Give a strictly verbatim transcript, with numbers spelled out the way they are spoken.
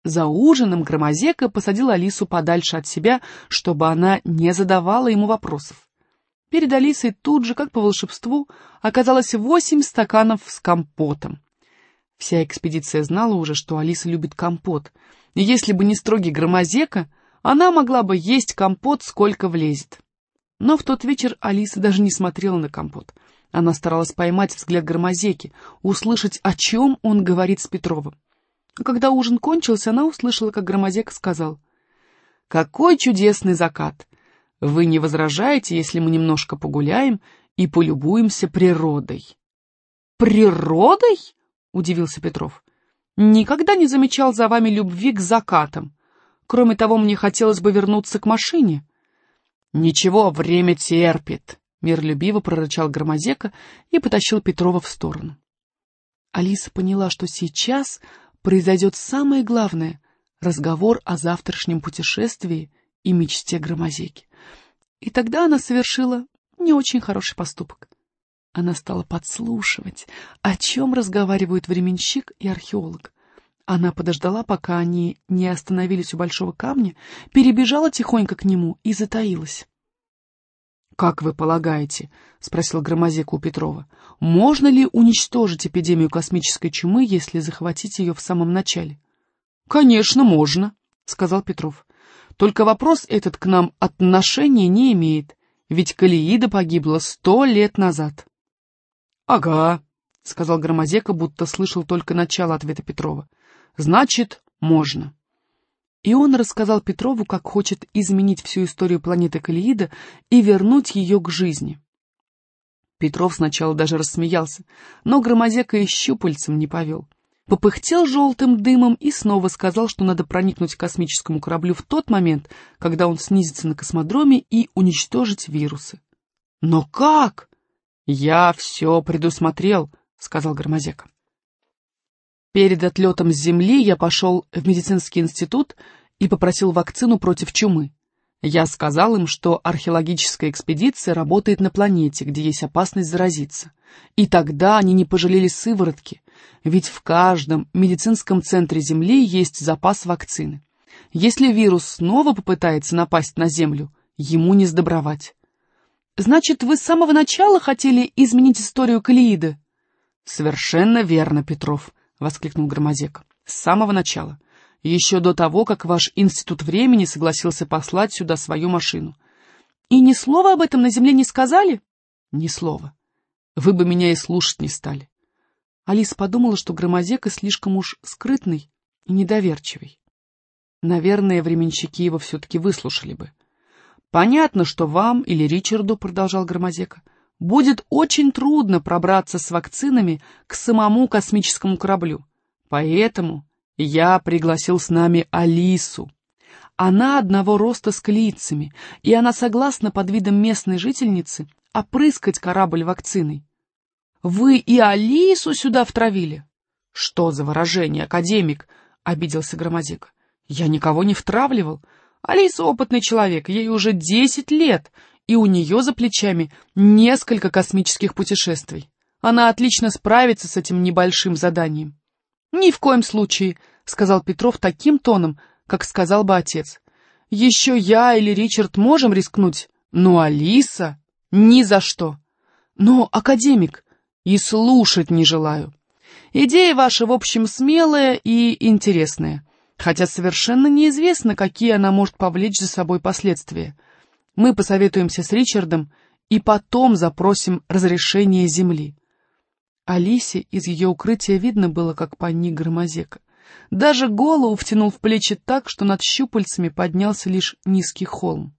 За ужином Громозека посадил Алису подальше от себя, чтобы она не задавала ему вопросов. Перед Алисой тут же, как по волшебству, оказалось восемь стаканов с компотом. Вся экспедиция знала уже, что Алиса любит компот, и если бы не строгий Громозека, она могла бы есть компот, сколько влезет. Но в тот вечер Алиса даже не смотрела на компот. Она старалась поймать взгляд Громозеки, услышать, о чем он говорит с Петровым. А когда ужин кончился, она услышала, как Громозека сказал: «Какой чудесный закат! Вы не возражаете, если мы немножко погуляем и полюбуемся природой?» «Природой?» — удивился Петров. «Никогда не замечал за вами любви к закатам. Кроме того, мне хотелось бы вернуться к машине». «Ничего, время терпит», — миролюбиво прорычал Громозека и потащил Петрова в сторону. Алиса поняла, что сейчас произойдет самое главное — разговор о завтрашнем путешествии и мечте Громозеки. И тогда она совершила не очень хороший поступок. Она стала подслушивать, о чем разговаривают временщик и археолог. Она подождала, пока они не остановились у большого камня, перебежала тихонько к нему и затаилась. — Как вы полагаете, — спросил Громозека у Петрова, — можно ли уничтожить эпидемию космической чумы, если захватить ее в самом начале? — Конечно, можно, — сказал Петров. — Только вопрос этот к нам отношения не имеет, ведь Калеида погибла сто лет назад. — Ага, — сказал Громозека, будто слышал только начало ответа Петрова. — Значит, можно. И он рассказал Петрову, как хочет изменить всю историю планеты Калеида и вернуть ее к жизни. Петров сначала даже рассмеялся, но Громозека и щупальцем не повел. Попыхтел желтым дымом и снова сказал, что надо проникнуть к космическому кораблю в тот момент, когда он снизится на космодроме, и уничтожить вирусы. — Но как? — Я все предусмотрел, — сказал Громозека. Перед отлетом с Земли я пошел в медицинский институт и попросил вакцину против чумы. Я сказал им, что археологическая экспедиция работает на планете, где есть опасность заразиться. И тогда они не пожалели сыворотки, ведь в каждом медицинском центре Земли есть запас вакцины. Если вирус снова попытается напасть на Землю, ему не сдобровать. Значит, вы с самого начала хотели изменить историю Калеиды? Совершенно верно, Петров, — воскликнул Громозека. — С самого начала. Еще до того, как ваш институт времени согласился послать сюда свою машину. — И ни слова об этом на Земле не сказали? — Ни слова. Вы бы меня и слушать не стали. Алиса подумала, что Громозека слишком уж скрытный и недоверчивый. Наверное, временщики его все-таки выслушали бы. — Понятно, что вам или Ричарду, — продолжал Громозека, — будет очень трудно пробраться с вакцинами к самому космическому кораблю. Поэтому я пригласил с нами Алису. Она одного роста с калеидцами, и она согласна под видом местной жительницы опрыскать корабль вакциной. Вы и Алису сюда втравили? — Что за выражение, академик? — обиделся Громозека. — Я никого не втравливал. Алиса опытный человек, ей уже десять лет, и у нее за плечами несколько космических путешествий. Она отлично справится с этим небольшим заданием. — Ни в коем случае, — сказал Петров таким тоном, как сказал бы отец. — Еще я или Ричард можем рискнуть, но Алиса — ни за что. Но, академик, и слушать не желаю. Идея ваша, в общем, смелая и интересная, хотя совершенно неизвестно, какие она может повлечь за собой последствия. Мы посоветуемся с Ричардом и потом запросим разрешение Земли. Алисе из ее укрытия видно было, как паник Громозека. Даже голову втянул в плечи так, что над щупальцами поднялся лишь низкий холм.